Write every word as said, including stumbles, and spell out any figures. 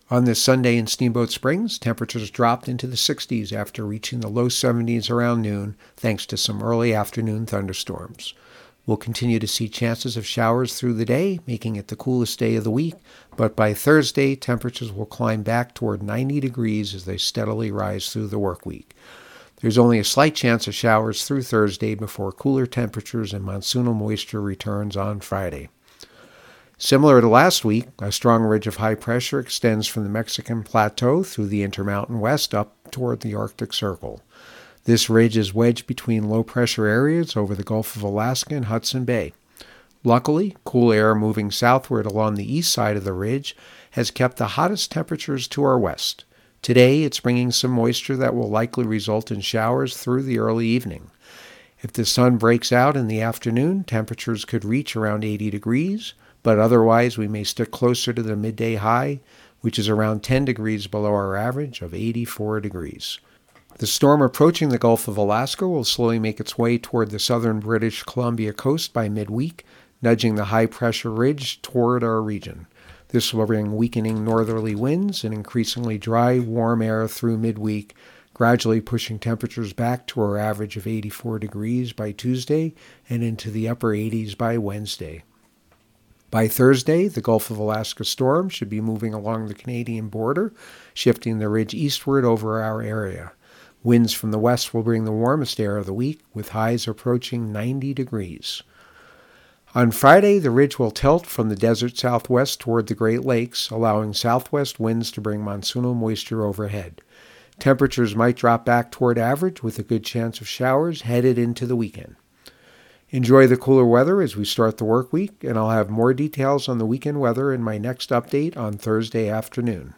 On this Sunday in Steamboat Springs, temperatures dropped into the sixties after reaching the low seventies around noon, thanks to some early afternoon thunderstorms. We'll continue to see chances of showers through the day, making it the coolest day of the week, but by Thursday, temperatures will climb back toward ninety degrees as they steadily rise through the work week. There's only a slight chance of showers through Thursday before cooler temperatures and monsoonal moisture returns on Friday. Similar to last week, a strong ridge of high pressure extends from the Mexican Plateau through the Intermountain West up toward the Arctic Circle. This ridge is wedged between low-pressure areas over the Gulf of Alaska and Hudson Bay. Luckily, cool air moving southward along the east side of the ridge has kept the hottest temperatures to our west. Today, it's bringing some moisture that will likely result in showers through the early evening. If the sun breaks out in the afternoon, temperatures could reach around eighty degrees, but otherwise we may stick closer to the midday high, which is around ten degrees below our average of eighty-four degrees. The storm approaching the Gulf of Alaska will slowly make its way toward the southern British Columbia coast by midweek, nudging the high-pressure ridge toward our region. This will bring weakening northerly winds and increasingly dry, warm air through midweek, gradually pushing temperatures back to our average of eighty-four degrees by Tuesday and into the upper eighties by Wednesday. By Thursday, the Gulf of Alaska storm should be moving along the Canadian border, shifting the ridge eastward over our area. Winds from the west will bring the warmest air of the week, with highs approaching ninety degrees. On Friday, the ridge will tilt from the desert southwest toward the Great Lakes, allowing southwest winds to bring monsoonal moisture overhead. Temperatures might drop back toward average, with a good chance of showers headed into the weekend. Enjoy the cooler weather as we start the work week, and I'll have more details on the weekend weather in my next update on Thursday afternoon.